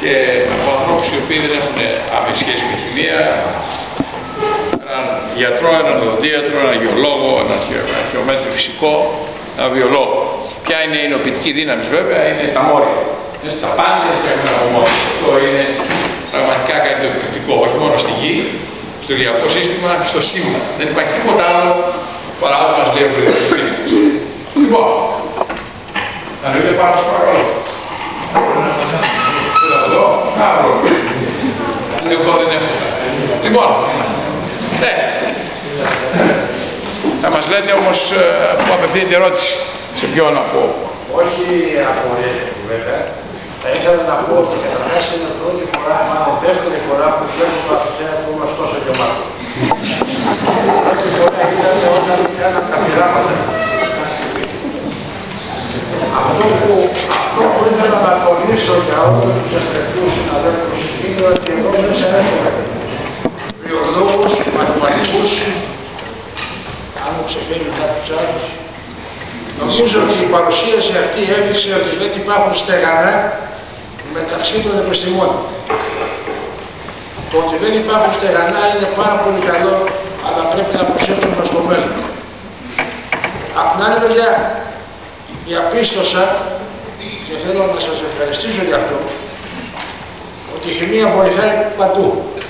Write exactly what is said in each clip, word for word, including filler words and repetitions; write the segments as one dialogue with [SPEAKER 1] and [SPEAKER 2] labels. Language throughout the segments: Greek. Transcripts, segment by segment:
[SPEAKER 1] και από ανθρώπους οι οποίοι δεν έχουν άμεση σχέση με χημεία, έναν γιατρό, έναν οδοντίατρο, έναν γεωλόγο, έναν αρχαιομέτρη φυσικό, έναν βιολόγο. Ποια είναι η νοποιητική δύναμη βέβαια, είναι τα μόρια. Έτσι, τα πάντα φτιάχνουν από μόρια. Αυτό είναι πραγματικά κάτι το εκπληκτικό, όχι μόνο στη γη, στο ηλιακό σύστημα, στο σύμπαν. Δεν υπάρχει τίποτα άλλο παρά ό,τι μας λέει ο προηγούμενος. Λοιπόν, θα ανεβείτε πάνω στο παρακαλώ. Εδώ, αύριο. Εγώ δεν έχω. Λοιπόν, ναι. Θα μας λέτε όμως που απευθύνεται ερώτηση. Σε ποιον να πω.
[SPEAKER 2] Όχι απορία, βέβαια. Θα ήθελα να πω ότι καταρχάς είναι πρώτη φορά, μάλλον δεύτερη φορά που βλέπω το αμφιθέατρο μας τόσο γεμάτο. Πρώτη φορά ήταν όταν κάναμε τα πειράματα. Αυτό που, αυτό που ήθελα να τονίσω για όλους τους εκλεκτούς συναδέλφους είναι ότι εδώ μέσα έχουμε βιολόγους, μαθηματικούς, αν μου ξεφέρει κάποιους άλλους. Νομίζω ότι η παρουσίαση αυτή έδειξε ότι δεν υπάρχουν στεγανά μεταξύ των επιστημόνων. Το ότι δεν υπάρχουν στεγανά είναι πάρα πολύ καλό, αλλά πρέπει να προσέξουμε στο μέλλον. Απ' την άλλη μεριά, διαπίστωσα και θέλω να σας ευχαριστήσω για αυτό, ότι η χημεία βοηθάει παντού.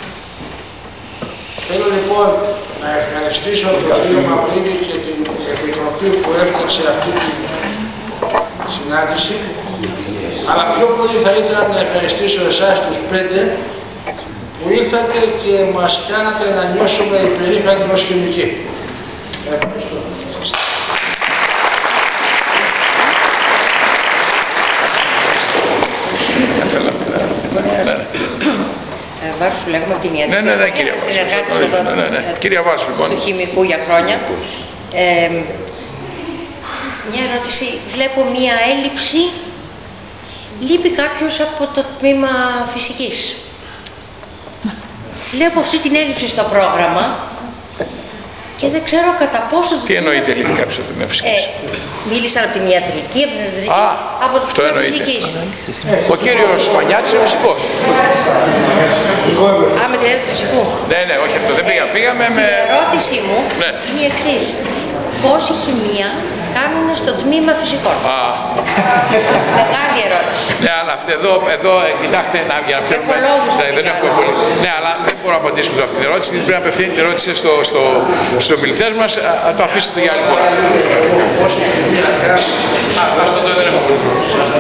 [SPEAKER 2] Θέλω λοιπόν να ευχαριστήσω τον κύριο Μαυρίδη και την Επιτροπή που έφτιαξε αυτή τη συνάντηση, αλλά πιο πολύ θα ήθελα να ευχαριστήσω εσάς τους πέντε που ήρθατε και μας κάνατε να νιώσουμε υπερήφανοι ως χημικοί. Ευχαριστώ.
[SPEAKER 3] Βάρσου λέγουμε από την ιατρική.
[SPEAKER 1] Ναι, ναι, ναι, κυρία Βάρσου.
[SPEAKER 3] Συνεργάτης εδώ
[SPEAKER 1] ναι, ναι, ναι. Κυρία Βάρσου, λοιπόν.
[SPEAKER 3] Του χημικού για χρόνια. Ε, μια ερώτηση. Βλέπω μια έλλειψη. Λείπει κάποιος από το τμήμα φυσικής. Βλέπω αυτή την έλλειψη στο πρόγραμμα και δεν ξέρω κατά πόσο...
[SPEAKER 1] Τι εννοείται λείπει κάποιος από το τμήμα φυσικής.
[SPEAKER 3] Ε, μίλησαν από την ιατρική, από την ιατρική,
[SPEAKER 1] Α,
[SPEAKER 3] από το τμήμα φυσικής.
[SPEAKER 1] Ο κύριος Μανιάτης είναι φυσικός.
[SPEAKER 3] Α, με την έδρα φυσικού.
[SPEAKER 1] Ναι, ναι, όχι αυτό. Δεν πήγαμε. Πήγαμε με...
[SPEAKER 3] Η ερώτησή μου
[SPEAKER 1] ναι.
[SPEAKER 3] είναι η εξής. Πόση χημεία κάνουν στο τμήμα φυσικών.
[SPEAKER 1] Α.
[SPEAKER 3] Μεγάλη ερώτηση.
[SPEAKER 1] Ναι, αλλά αυτό εδώ, εδώ κοιτάξτε, να, για να ξέρουμε. Ναι, δεν έχουμε πολύ. Ναι, αλλά δεν μπορώ να απαντήσουμε αυτή την ερώτηση, γιατί πρέπει να απευθύνει την ερώτηση στο, στο, στους ομιλητές μας. Α, το αφήσετε για άλλη φορά. Α, αυτό το δεν έχω πολύ χρόνο.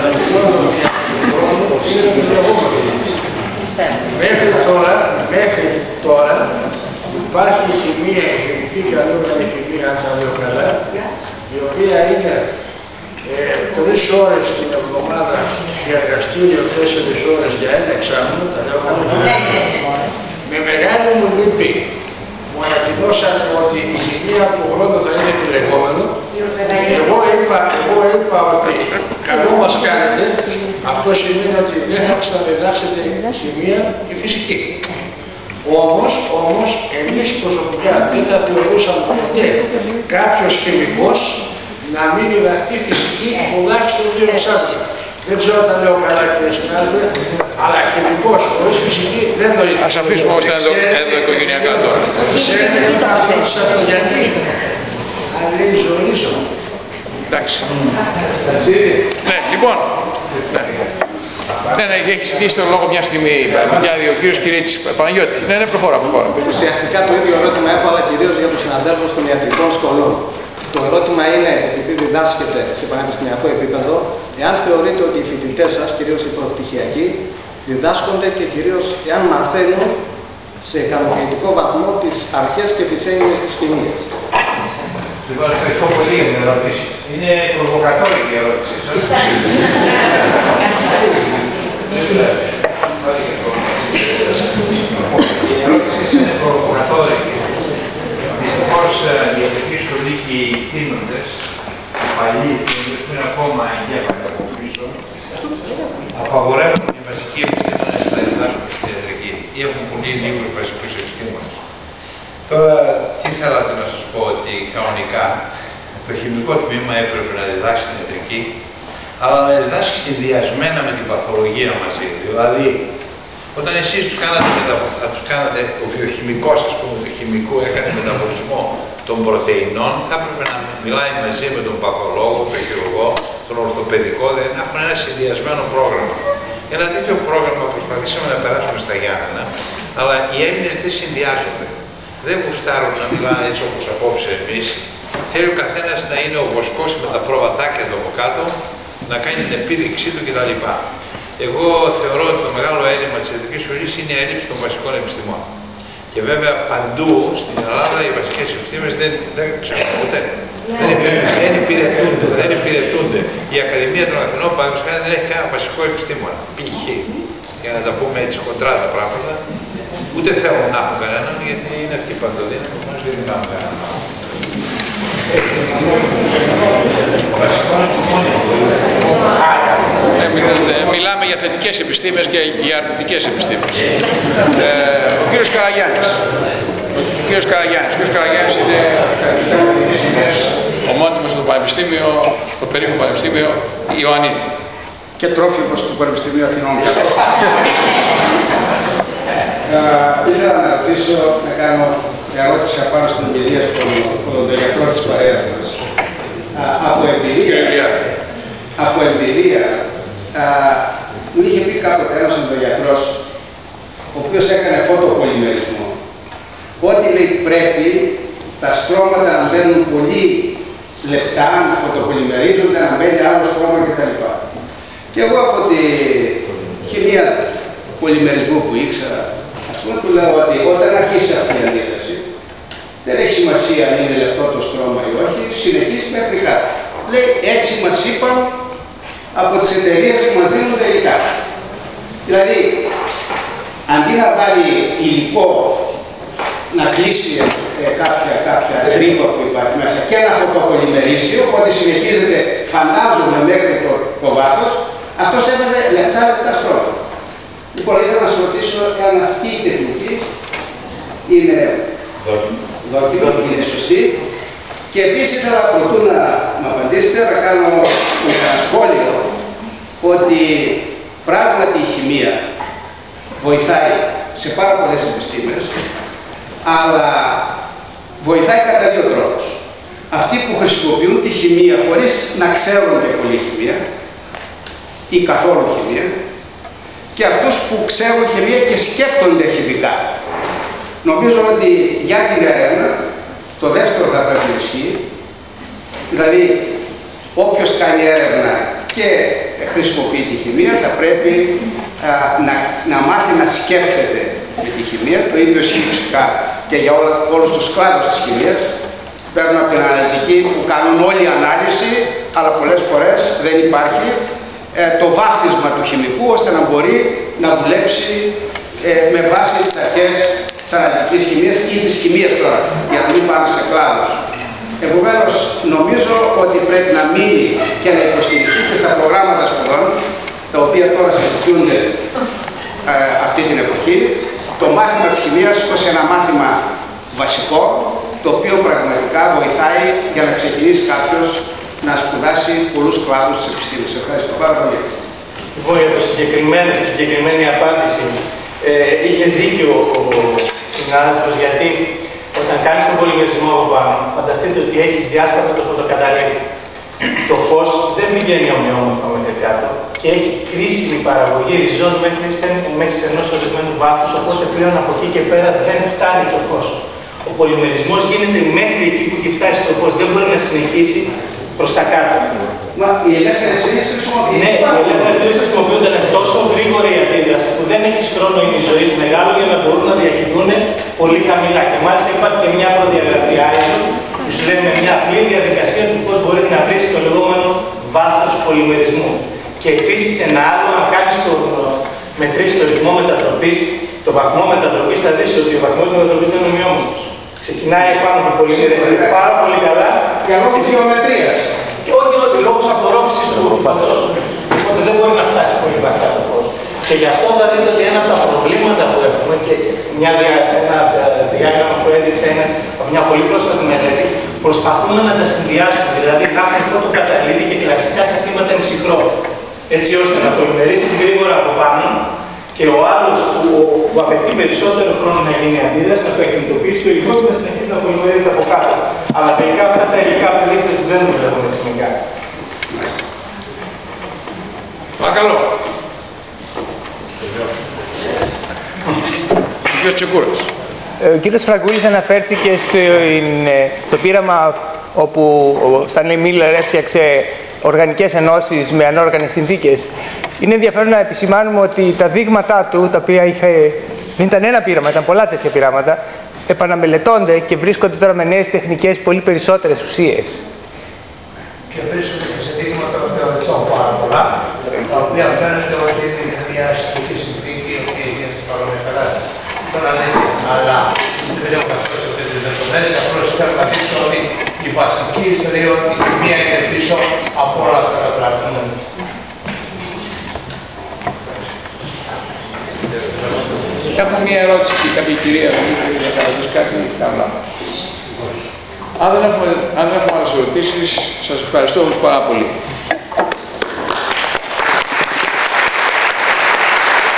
[SPEAKER 2] Μέχρι τώρα, μέχρι τώρα υπάρχει η χημεία, η χημική καλούμενη χημεία, αν τα λέω καλά, η οποία είναι ε, τρεις ώρες την εβδομάδα για εργαστήριο, τέσσερις ώρες για ένα εξάμηνο, τα λέω καλά. Με μεγάλη μου λύπη μου ανακοινώσαν ότι η χημεία του χρόνου θα είναι επιλεγόμενο. Εγώ είπα, εγώ είπα ότι καλό μας κάνετε, αυτό σημαίνει ότι δεν θα ξαναδιδάξετε χημεία και φυσική. Όμως, όμως, εμείς προσωπικά δεν θα θεωρούσαμε ποτέ κάποιος χημικός να μην διδαχτεί φυσική τουλάχιστον δύο εξάμηνα. Δεν ξέρω αν τα λέω καλά κύριε συνάδελφε, αλλά χημικός χωρίς φυσική δεν το είναι.
[SPEAKER 1] Ας αφήσουμε όμως τα ενδοοικογενειακά τώρα.
[SPEAKER 2] Ξέρετε τι θα αφήσω από τον Γιάννη, αν λέει ζωήσω.
[SPEAKER 1] Εντάξει. Ναι, λοιπόν. Ναι, ναι, έχει ζητήσει τον λόγο μια στιγμή ο κύριος Κυρίτσης. Παναγιώτη, ναι, ναι, προχώρα, προχώρα.
[SPEAKER 4] Ουσιαστικά το ίδιο ερώτημα έχω, αλλά κυρίως για τους συναδέλφους των ιατρικών σχολών. Το ερώτημα είναι, επειδή διδάσκεται σε πανεπιστημιακό επίπεδο, εάν θεωρείτε ότι οι φοιτητές σας, κυρίως οι προπτυχιακοί, διδάσκονται και κυρίως εάν μαθαίνουν σε ικανοποιητικό βαθμό τις αρχές και τις έννοιες της χημίας.
[SPEAKER 5] Λοιπόν, ευχαριστώ πολύ για την ερώτηση. Είναι προβοκατόρικη η ερώτηση σας. Η ερώτηση είναι προβοκατόρικη. Δυστυχώς η ιατρική σχολή και οι τίνοντες, οι παλιοί τίνοντες που είναι ακόμα εγκέφαλοι από πίσω, απαγορεύουν οι βασικοί επιστήμονες να διδάσκουν στην ιατρική ή έχουν πολύ λίγους βασικούς επιστήμονες. Τώρα, τι θέλατε να σας πω, ότι κανονικά το χημικό τμήμα έπρεπε να διδάξει την ιατρική αλλά να διδάσκει συνδυασμένα με την παθολογία μαζί. Δηλαδή, όταν εσείς τους κάνατε, θα τους κάνατε, ο βιοχημικός, ας πούμε, του χημικού έκανε μεταβολισμό των πρωτεϊνών, θα έπρεπε να μιλάει μαζί με τον παθολόγο, τον χειρουργό, τον ορθοπαιδικό, δηλαδή να έχουν ένα συνδυασμένο πρόγραμμα. Ένα τέτοιο πρόγραμμα προσπαθήσαμε να περάσουμε στα Γιάννενα, αλλά οι Έλληνες δεν συνδυάζονται. Δεν γουστάρουν να μιλάνε έτσι όπως απόψε εμείς. Θέλει ο καθένας να είναι ο βοσκός με τα προβατάκια εδώ από κάτω, να κάνει την επίδειξή του κτλ. Εγώ θεωρώ ότι το μεγάλο έλλειμμα της ιατρικής σχολής είναι η έλλειψη των βασικών επιστημών. Και βέβαια παντού στην Ελλάδα οι βασικές επιστήμες δεν, δεν ξέρουν ποτέ. Δεν, δεν, υπηρετούνται, δεν υπηρετούνται. Η Ακαδημία των Αθηνών, παραδείγματος, δεν έχει κανένα βασικό επιστήμονα. Π.χ. Για να τα πούμε έτσι χοντρά τα πράγματα. Ούτε θέλουν να έχουν κανέναν, γιατί είναι αυτοί παντοδύναμοι, όμως δεν μιλάμε κανέναν.
[SPEAKER 1] Ε, μιλάμε για θετικές επιστήμες και για αρνητικές επιστήμες. Ε, ο κύριος Καραγιάννης. Ο κύριος Καραγιάννης. Ο κύριος Καραγιάννης είναι ο μόνιμος στο Πανεπιστήμιο, το περίφημο Πανεπιστήμιο Ιωαννίνη.
[SPEAKER 6] Και τρόφιμος του Πανεπιστημίου Αθηνών. Ήθελα να ρωτήσω, να κάνω ερώτηση απάνω στην ομιλία στον οδοντογιατρό της παρέας μας. Από εμπειρία, από εμπειρία α, μου είχε πει κάποτε ένας οδοντογιατρός, ο οποίος έκανε φωτοπολυμερισμό, ότι λέει πρέπει τα στρώματα να μπαίνουν πολύ λεπτά, να φωτοπολυμερίζονται, να μπαίνει άλλο στρώμα κτλ. Και εγώ από τη χημεία πολυμερισμού που ήξερα, ας πούμε, του λέω ότι όταν αρχίσει αυτή η αντίδραση, δεν έχει σημασία αν είναι λεπτό το στρώμα ή όχι, συνεχίζει μέχρι κάτω. Λέει, έτσι μας είπαν από τις εταιρείες που μας δίνουν τα υλικά. Δηλαδή, αντί να βάλει υλικό να κλείσει ε, κάποια, κάποια τρύπα που υπάρχει μέσα και να φωτοπολυμερίσει, οπότε συνεχίζεται, φαντάζομαι, μέχρι το, το βάθος, αυτός έβαζε λεπτά λεπτά στρώματα. Λοιπόν, ήθελα να σας ρωτήσω αν αυτή η τεχνική είναι δόκιμη, είναι σωστή. Και επίσης ήθελα προτού να μου απαντήσετε, να κάνω ένα σχόλιο ότι πράγματι η χημεία βοηθάει σε πάρα πολλές επιστήμες, αλλά βοηθάει κατά δύο τρόπους. Αυτοί που χρησιμοποιούν τη χημεία χωρίς να ξέρουν και πολύ χημεία ή καθόλου χημεία, και αυτούς που ξέρουν χημεία και σκέφτονται χημικά. Νομίζω ότι για την έρευνα το δεύτερο θα πρέπει να ισχύει. Δηλαδή, όποιος κάνει έρευνα και χρησιμοποιεί τη χημεία θα πρέπει α, να, να μάθει να σκέφτεται με τη χημεία. Το ίδιο ισχύει φυσικά και για όλα, όλους τους κλάδους της χημείας. Παίρνουν από την αναλυτική που κάνουν όλη η ανάλυση, αλλά πολλές φορές δεν υπάρχει ε, το βάφτισμα του χημικού ώστε να μπορεί να δουλέψει ε, με βάση τις αρχές της αναλυτικής χημείας ή της χημείας τώρα, για να μην πάμε σε κλάδους. Επομένως, νομίζω ότι πρέπει να μείνει και να υποστηριχθεί και στα προγράμματα σπουδών, τα οποία τώρα συζητιούνται ε, αυτή την εποχή, το μάθημα της χημείας ως ένα μάθημα βασικό, το οποίο πραγματικά βοηθάει για να ξεκινήσει κάποιος να σπουδάσει πολλούς κλάδους της επιστήμης. Ευχαριστώ πάρα πολύ.
[SPEAKER 7] Λοιπόν, για το συγκεκριμένο, τη συγκεκριμένη απάντηση, ε, είχε δίκιο ο συνάδελφος, γιατί όταν κάνεις τον πολυμερισμό από πάνω, φανταστείτε ότι έχεις διάστατα το φωτοκαταλήτη. Το φως δεν πηγαίνει ομοιόμορφα μέχρι κάτω και έχει κρίσιμη παραγωγή ριζών μέχρι, σε, μέχρι σε ενός ορισμένου βάθους, οπότε πλέον από εκεί και πέρα δεν φτάνει το φως. Ο πολυμερισμός γίνεται μέχρι εκεί που έχει φτάσει το φως, δεν μπορεί να συνεχίσει προς τα κάτω.
[SPEAKER 6] Μα οι ελεύθερες λύσεις χρησιμοποιούνται.
[SPEAKER 7] Ναι, οι ελεύθερες λύσεις χρησιμοποιούνται με τόσο γρήγορη αντίδραση που δεν έχει χρόνο ημιζωής μεγάλο για να μπορούν να διαχειριστούν πολύ χαμηλά. Και μάλιστα υπάρχει και μια προδιαγραφή άισο που σου λέει με μια απλή διαδικασία του πώς μπορείς να βρεις το λεγόμενο βάθος πολυμερισμού. Και επίσης ένα άλλο, αν κάνεις το μετρήσεις το ρυθμό μετατροπής, το βαθμό μετατροπής, θα δεις ότι ο βαθμός μετατροπής δεν είναι ομοιόμορφος. Ξεκινάει επάνω από πολυμερίζεται πάρα πολύ καλά.
[SPEAKER 6] Για λόγους γεωμετρίας.
[SPEAKER 7] Και όχι, όχι, λόγους απορρόφησης του φωτός. Οπότε δεν μπορεί να φτάσει πολύ βαθιά το φως. Και γι' αυτό θα δείτε ότι ένα από τα προβλήματα που έχουμε και μια δια, ένα διάγραμμα που έδειξε είναι από μια πολύ πρόσφατη μελέτη, προσπαθούμε να τα συνδυάσουμε. Δηλαδή, θα έχουμε φωτοκαταλήτη και κλασικά συστήματα συστήματα εν ψυχρό, έτσι ώστε να πολυμερίσεις γρήγορα από πάνω και ο άλλος που, που απαιτεί περισσότερο χρόνο να γίνει αντίδραση, να το εκκινητοποιήσει το υλικό και να συνεχίσει να πολυμερίζεται από κάτω. Αλλά τελικά αυτά τα υλικά που δείχνετε ότι δεν δουλεύουν εθνικά.
[SPEAKER 1] Παρακαλώ. Κύριος Τσεκούρας.
[SPEAKER 8] Ο κύριος Φραγκούλης αναφέρθηκε στο, στο πείραμα όπου ο Στάνλεϊ Μίλλερ έφτιαξε οργανικές ενώσεις με ανόργανες συνθήκες. Είναι ενδιαφέρον να επισημάνουμε ότι τα δείγματά του, τα οποία είχε, δεν ήταν ένα πείραμα, ήταν πολλά τέτοια πειράματα, επαναμελετώνται και βρίσκονται τώρα με νέες τεχνικές πολύ περισσότερες ουσίες.
[SPEAKER 5] Και βρίσκονται και σε δείγματα θεωρητών πάρα πολλά, τα οποία φαίνεται ότι είναι μια αστική συνθήκη η οποία γίνεται παρόμοια κατάσταση. Τώρα λέτε, αλλά δεν έχω καθόλου σε αυτές τις λεπτομέρειες, απλώς θέλω να δείξω ότι η βασική ιστορία, ότι η μία είναι πίσω από όλα αυτά τα πράγματα.
[SPEAKER 1] Έχω μία ερώτηση και κάποια κυρία να θα ρωτήσει κάτι καλά. Αν δεν έχουμε, αν δεν έχουμε άλλες ερωτήσεις, σας ευχαριστώ όμως πάρα πολύ.